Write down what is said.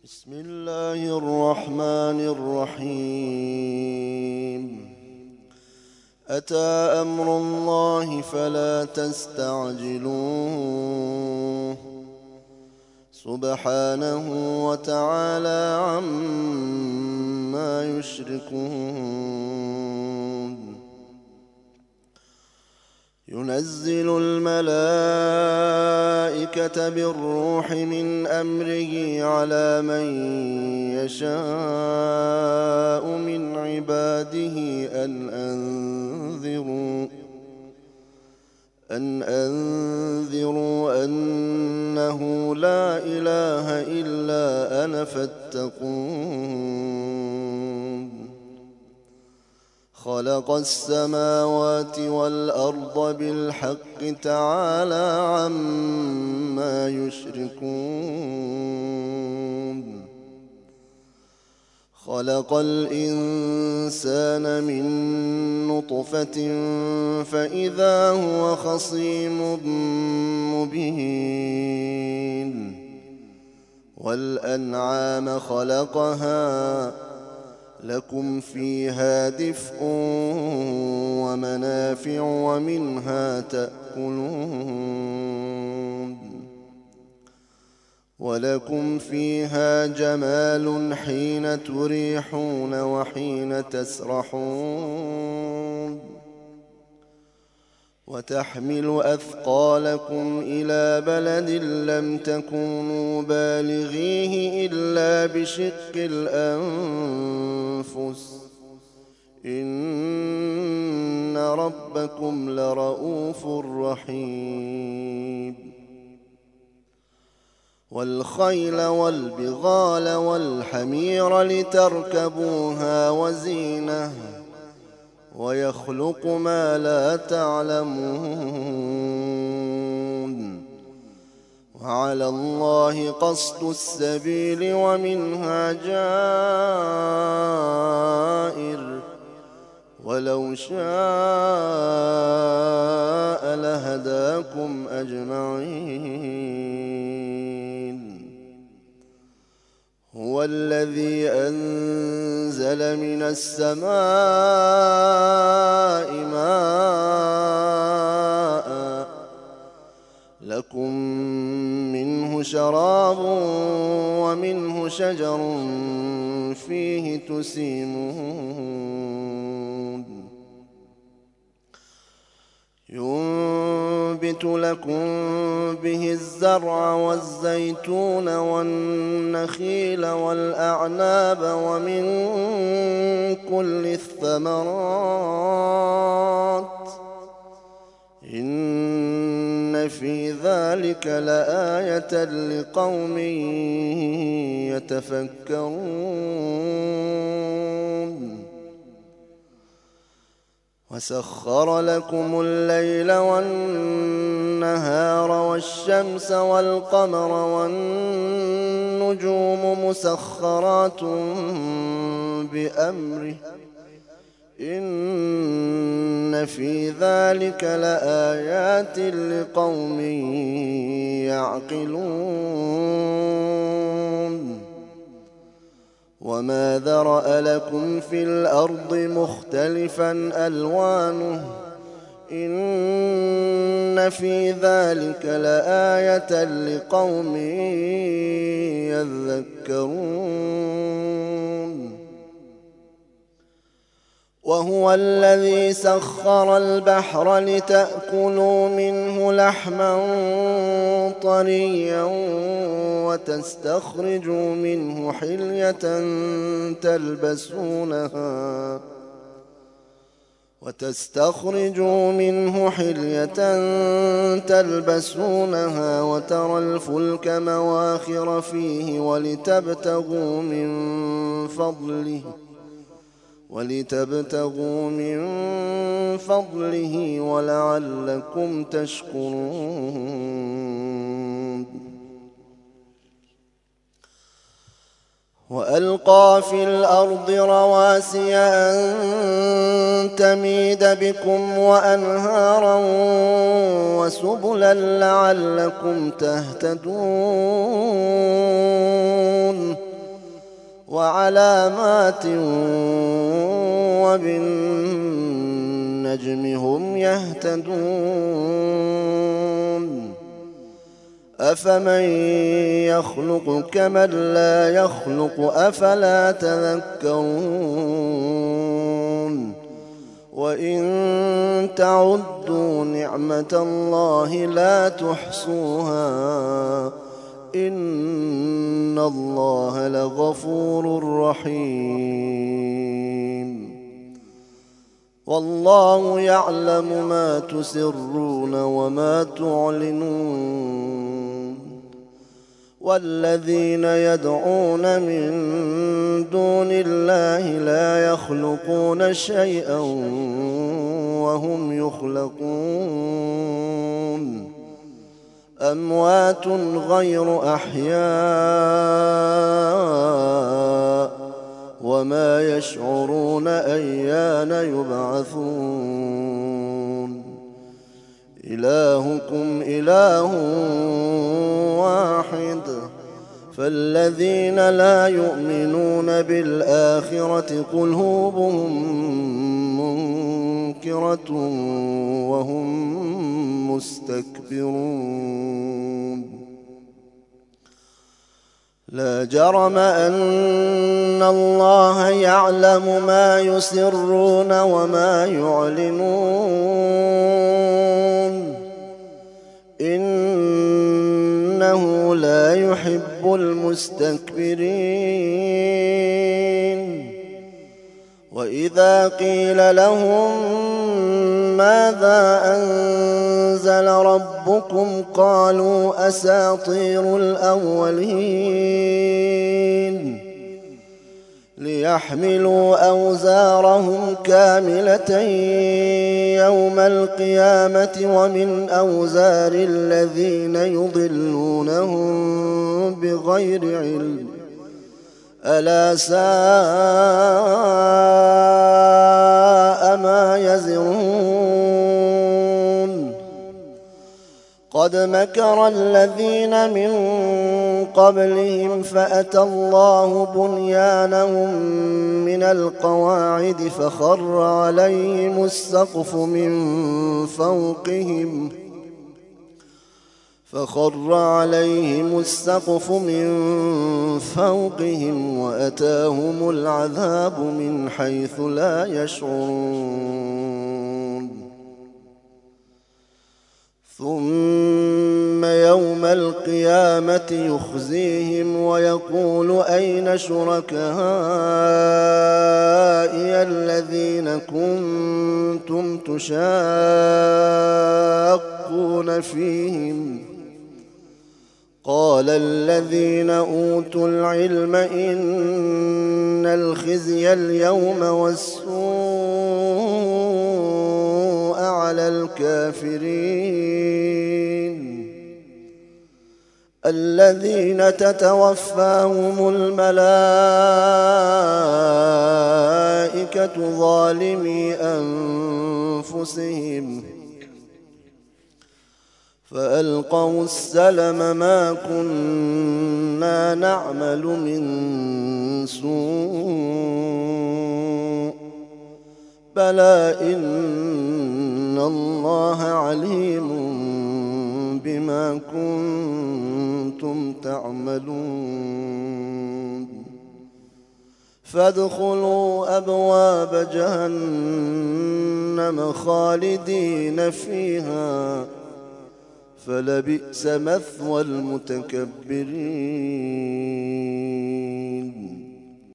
بسم الله الرحمن الرحيم. أتى أمر الله فلا تستعجلوه سبحانه وتعالى عما يشركون. ينزل الملائكة بالروح من أمره على من يشاء من عباده أن أنذروا أنه لا إله إلا أنا فاتقون. خلق السماوات والأرض بالحق تعالى عما يشركون. خلق الإنسان من نطفة فإذا هو خصيم مبين. والأنعام خلقها لكم فيها دفء ومنافع ومنها تأكلون. ولكم فيها جمال حين تريحون وحين تسرحون. وتحمل أثقالكم إلى بلد لم تكونوا بالغيه إلا بشق الأنفس إن ربكم لرؤوف رحيم. والخيل والبغال والحمير لتركبوها وزينة ويخلق ما لا تعلمون. وعلى الله قصد السبيل ومنها جائر ولو شاء لهداكم أجمعين. هو الذي أنزل من السماء ماء لكم منه شراب ومنه شجر فيه تسيمون. ينبت لكم به الزرع والزيتون والنخيل والأعناب ومن كل الثمرات إن في ذلك لآية لقوم يتفكرون. وسخر لكم الليل والنهار والشمس والقمر والنجوم مسخرات بأمره إن في ذلك لآيات لقوم يعقلون. وما ذرأ لكم في الأرض مختلفا ألوانه إن في ذلك لآية لقوم يذكرون. وهو الذي سخر البحر لتأكلوا منه لحما طريا وتستخرجوا منه حلية تلبسونها وترى الفلك مواخر فيه ولتبتغوا من فضله ولعلكم تشكرون. وألقى في الأرض رواسي أن تميد بكم وأنهارا وسبلا لعلكم تهتدون. وعلامات وبالنجم هم يهتدون أفمن يخلق كمن لا يخلق أفلا تذكرون وإن تعدوا نعمة الله لا تحصوها إن الله لغفور رحيم والله يعلم ما تسرون وما تعلنون والذين يدعون من دون الله لا يخلقون شيئا وهم يخلقون أموات غير أحياء وما يشعرون أيان يبعثون إلهكم إله واحد فالذين لا يؤمنون بالآخرة قلوبهم منكرة وهم مستكبرون لا جرم أن الله يعلم ما يسرون وما يعلنون إنه لا يحب المستكبرين وإذا قيل لهم ماذا أنزل ربكم قالوا أساطير الأولين ليحملوا أوزارهم كاملة يوم القيامة ومن أوزار الذين يضلونهم بغير علم ألا ساء ما يزرون قد مكر الذين من قبلهم فأتى الله بنيانهم من القواعد فخر عليهم السقف من فوقهم وأتاهم العذاب من حيث لا يشعرون ثم يوم القيامة يخزيهم ويقول أين شركائي الذين كنتم تشاقون فيهم قال الذين أوتوا العلم إن الخزي اليوم والسوء على الكافرين الذين تتوفاهم الملائكة ظالمي أنفسهم فألقوا السلم ما كنا نعمل من سوء بلى إن الله عليم بما كنتم تعملون فادخلوا أبواب جهنم خالدين فيها فلبئس مثوى المتكبرين